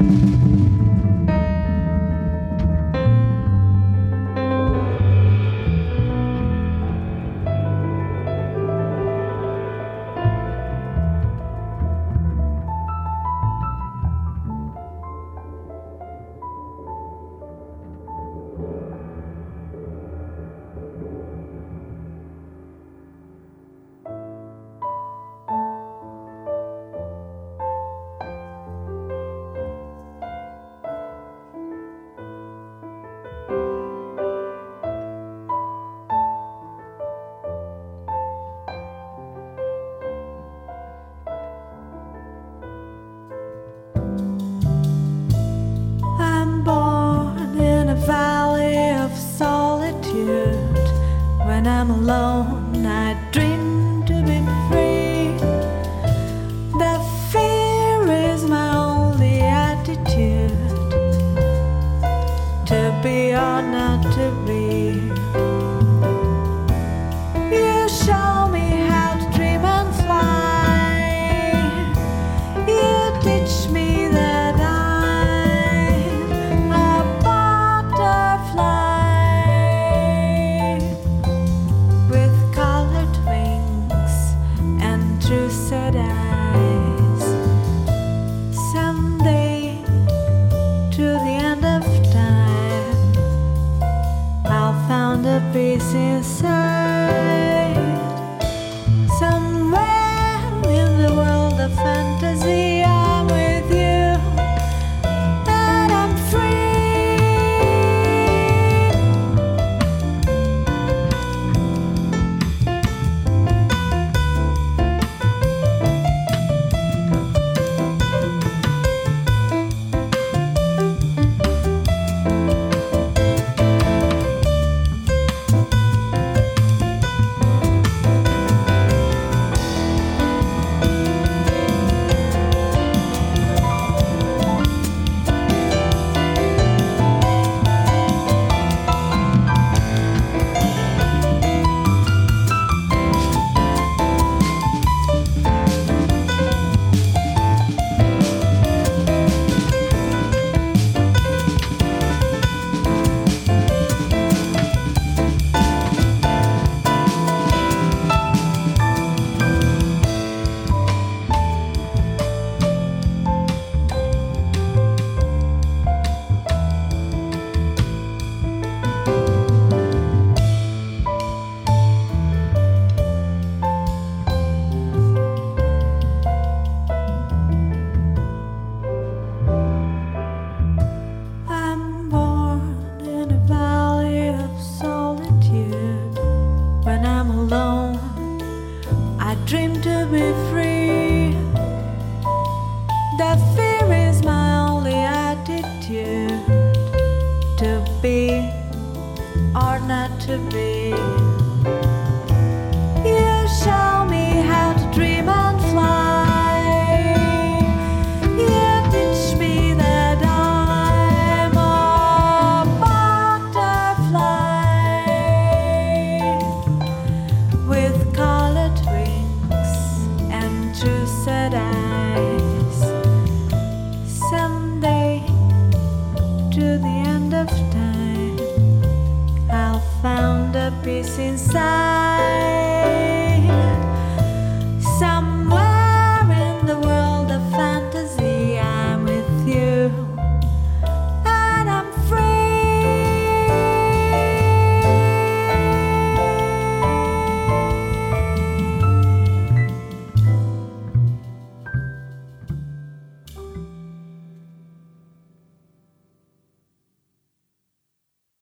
When I'm alone, I dream to be free. The fear is my only attitude, to be or not to be. You show me how to dream and fly. You teach me that I'm a butterfly. Sad eyes. Someday, to the end of time, I'll find a peace inside. Somewhere in the world of fantasy, I'm with you, and I'm free. I dream to be free. The fear is my only attitude, to be or not to be.